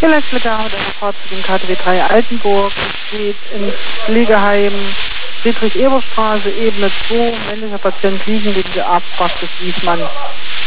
Skelettflicker hat eine Fahrt zu dem KTW 3 Altenburg. Es geht ins Pflegeheim Friedrich-Ebert-Straße, Ebene 2. Männlicher Patient liegen wegen der Arztpraxis Wiesmann.